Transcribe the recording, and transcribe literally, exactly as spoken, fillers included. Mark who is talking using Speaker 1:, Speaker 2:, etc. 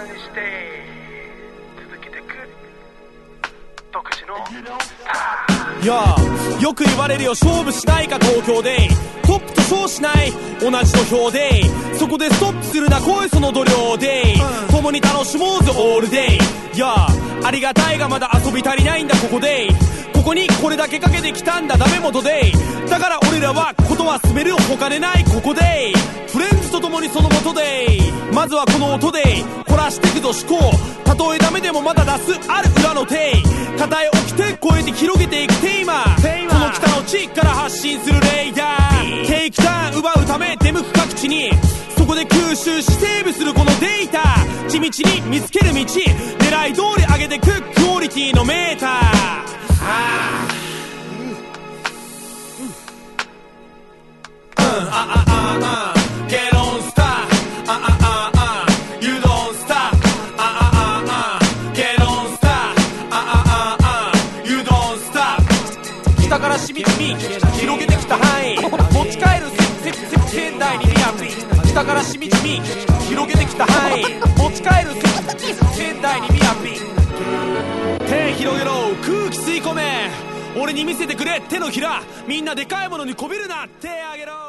Speaker 1: にして続けてく独自の
Speaker 2: いやよく言われるよ、勝負しないか東京でトップと勝しない同じ土俵で、そこでストップするな恋その度量で、共に楽しもうぜオールデイ。いやありがたいがまだ遊び足りないんだここで、ここにこれだけかけてきたんだダメ元で、だから俺らはことは進める他でないここで、フレンズと共にその元で、まずはこの音で凝らしていくぞ思考、たとえダメでもまだ出すある裏の手、肩へ起きて超えて広げていくテーマ、この北の地から発信するレイダー、テイクターン奪うため出向く各地に、そこで吸収しセーブするこのデータ、地道に見つける道、狙い通り上げてくクオリティのメーター。あーうんうんああああ Get on star ああああ You don't stop ああああ Get on star ああああ You don't stop 北からしみじみ広げてきた範囲、持ち帰る仙台にリアル、北からしみじみ広げてきた範囲、持ち帰る仙台にリアル、手広げろ空気吸い込め、俺に見せてくれ手のひら、みんなでかいものにこびるな手あげろ。